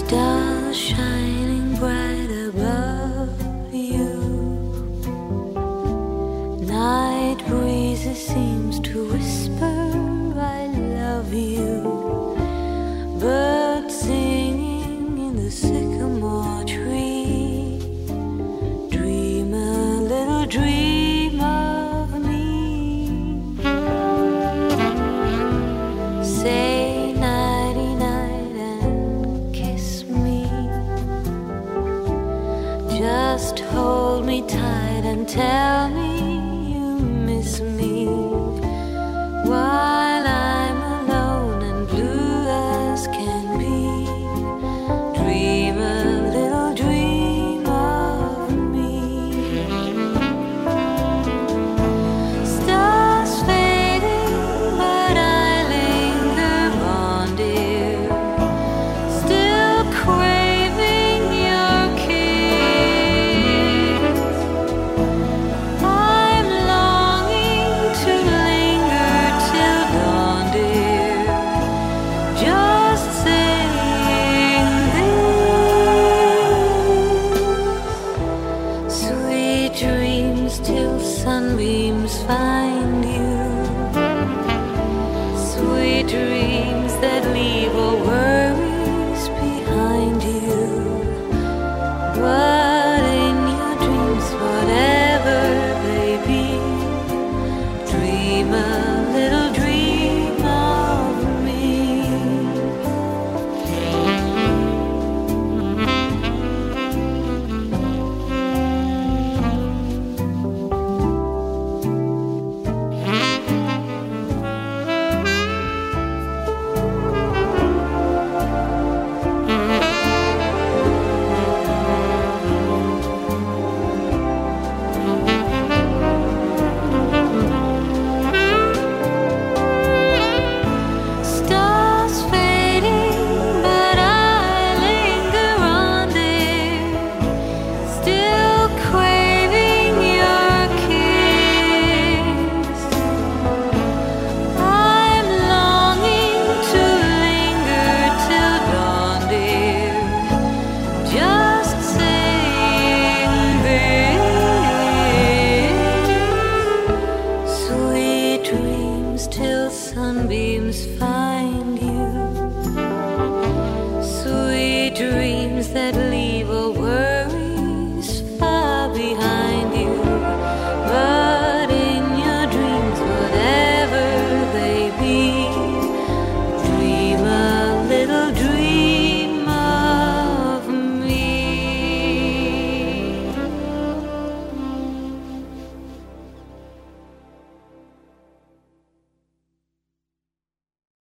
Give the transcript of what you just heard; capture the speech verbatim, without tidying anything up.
Stars shining bright above you. Night breezes seems to whisper I love you. Birds singing in the sycamore tree. Dream a little dream of me. Say nighty night and kiss me. Just hold me tight and tell me you miss me. Why